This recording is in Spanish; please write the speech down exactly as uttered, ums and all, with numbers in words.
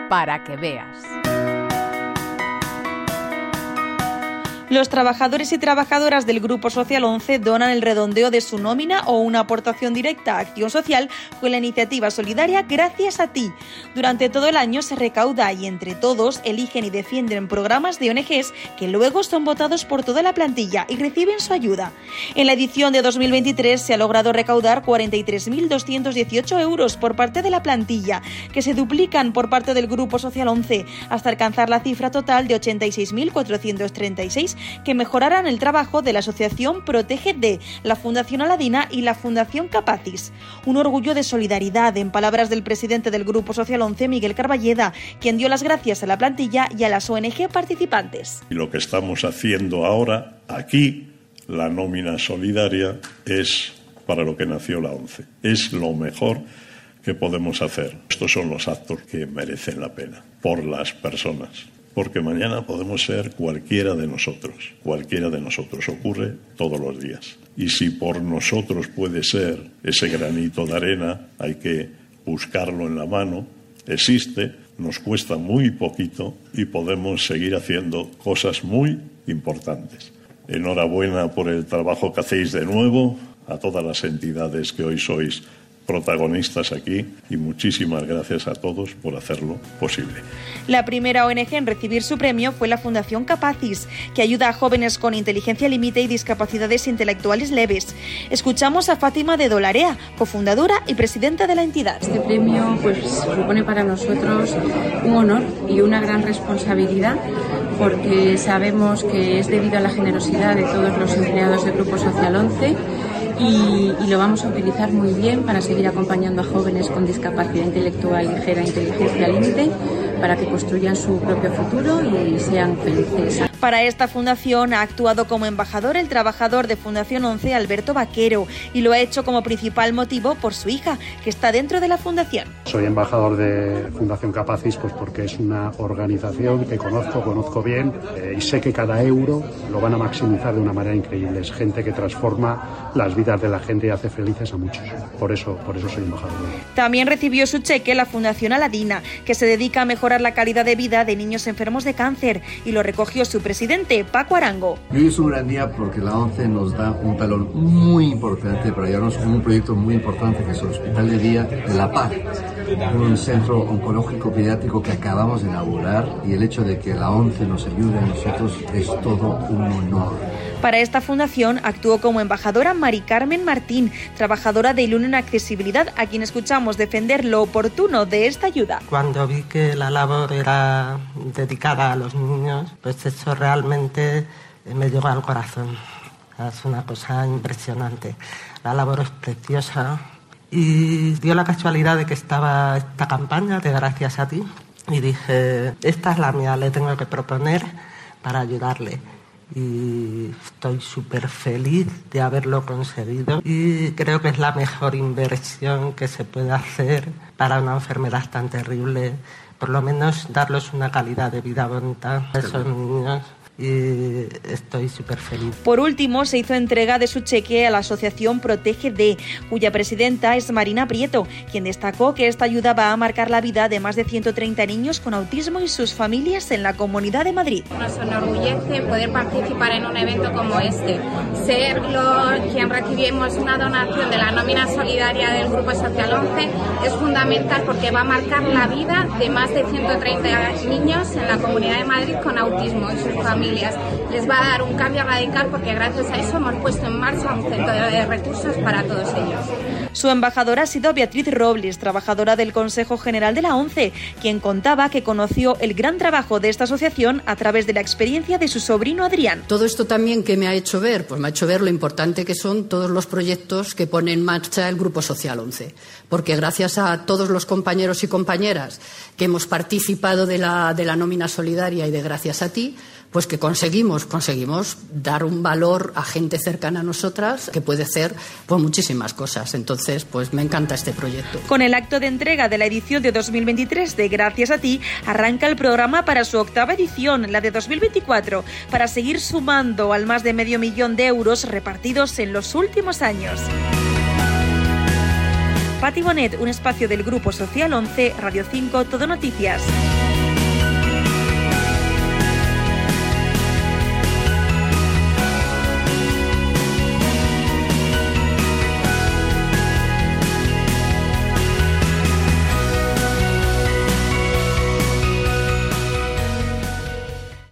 para que veas. Los trabajadores y trabajadoras del Grupo Social once donan el redondeo de su nómina o una aportación directa a Acción Social con la iniciativa solidaria Gracias a ti. Durante todo el año se recauda y entre todos eligen y defienden programas de O N Ges que luego son votados por toda la plantilla y reciben su ayuda. En la edición de dos mil veintitrés se ha logrado recaudar cuarenta y tres mil doscientos dieciocho euros por parte de la plantilla, que se duplican por parte del Grupo Social once hasta alcanzar la cifra total de ochenta y seis mil cuatrocientos treinta y seis que mejorarán el trabajo de la asociación Protege D, la Fundación Aladina y la Fundación Capacis. Un orgullo de solidaridad, en palabras del presidente del Grupo Social once, Miguel Carballeda, quien dio las gracias a la plantilla y a las O N G participantes. Y lo que estamos haciendo ahora, aquí, la nómina solidaria, es para lo que nació la ONCE. Es lo mejor que podemos hacer. Estos son los actos que merecen la pena, por las personas. Porque mañana podemos ser cualquiera de nosotros, cualquiera de nosotros, ocurre todos los días. Y si por nosotros puede ser ese granito de arena, hay que buscarlo en la mano, existe, nos cuesta muy poquito y podemos seguir haciendo cosas muy importantes. Enhorabuena por el trabajo que hacéis de nuevo, a todas las entidades que hoy sois protagonistas aquí, y muchísimas gracias a todos por hacerlo posible. La primera O N G en recibir su premio fue la Fundación Capacis, que ayuda a jóvenes con inteligencia límite y discapacidades intelectuales leves. Escuchamos a Fátima de Dolarea, cofundadora y presidenta de la entidad. Este premio pues supone para nosotros un honor y una gran responsabilidad, porque sabemos que es debido a la generosidad de todos los empleados del Grupo Social once y, y lo vamos a utilizar muy bien para seguir acompañando a jóvenes con discapacidad intelectual ligera e inteligencia límite para que construyan su propio futuro y sean felices. Para esta fundación ha actuado como embajador el trabajador de Fundación once, Alberto Vaquero, y lo ha hecho como principal motivo por su hija, que está dentro de la fundación. Soy embajador de Fundación Capacis pues porque es una organización que conozco, conozco bien eh, y sé que cada euro lo van a maximizar de una manera increíble. Es gente que transforma las vidas de la gente y hace felices a muchos. Por eso, por eso soy embajador. También recibió su cheque la Fundación Aladina, que se dedica a mejorar la calidad de vida de niños enfermos de cáncer, y lo recogió su presidente, Paco Arango. Hoy es un gran día porque la ONCE nos da un talón muy importante para llevarnos a un proyecto muy importante que es el Hospital de Día de La Paz, un centro oncológico pediátrico que acabamos de inaugurar, y el hecho de que la ONCE nos ayude a nosotros es todo un honor. Para esta fundación actuó como embajadora Mari Carmen Martín, trabajadora de Ilun en Accesibilidad, a quien escuchamos defender lo oportuno de esta ayuda. Cuando vi que la labor era dedicada a los niños, pues eso realmente me llegó al corazón. Es una cosa impresionante. La labor es preciosa y dio la casualidad de que estaba esta campaña de Gracias a ti y dije, esta es la mía, le tengo que proponer para ayudarle. Y estoy súper feliz de haberlo conseguido y creo que es la mejor inversión que se puede hacer para una enfermedad tan terrible, por lo menos darles una calidad de vida bonita a esos niños. Y estoy súper feliz. Por último, se hizo entrega de su cheque a la asociación Protege D, cuya presidenta es Marina Prieto, quien destacó que esta ayuda va a marcar la vida de más de ciento treinta niños con autismo y sus familias en la Comunidad de Madrid. Nos enorgullece poder participar en un evento como este, ser los, quien recibimos una donación de la nómina solidaria del Grupo Social once es fundamental porque va a marcar la vida de más de ciento treinta niños en la Comunidad de Madrid con autismo y sus familias. Les va a dar un cambio radical porque gracias a eso hemos puesto en marcha un centro de recursos para todos ellos. Su embajadora ha sido Beatriz Robles, trabajadora del Consejo General de la ONCE, quien contaba que conoció el gran trabajo de esta asociación a través de la experiencia de su sobrino Adrián. Todo esto también, ¿qué me ha hecho ver? Pues me ha hecho ver lo importante que son todos los proyectos que pone en marcha el Grupo Social once, porque gracias a todos los compañeros y compañeras que hemos participado de la, de la nómina solidaria y de Gracias a ti, pues que conseguimos, conseguimos dar un valor a gente cercana a nosotras que puede hacer pues muchísimas cosas. Entonces, pues me encanta este proyecto. Con el acto de entrega de la edición de dos mil veintitrés de Gracias a ti, arranca el programa para su octava edición, la de dos mil veinticuatro, para seguir sumando al más de medio millón de euros repartidos en los últimos años. Pati Bonet, un espacio del Grupo Social once, Radio cinco, Todo Noticias.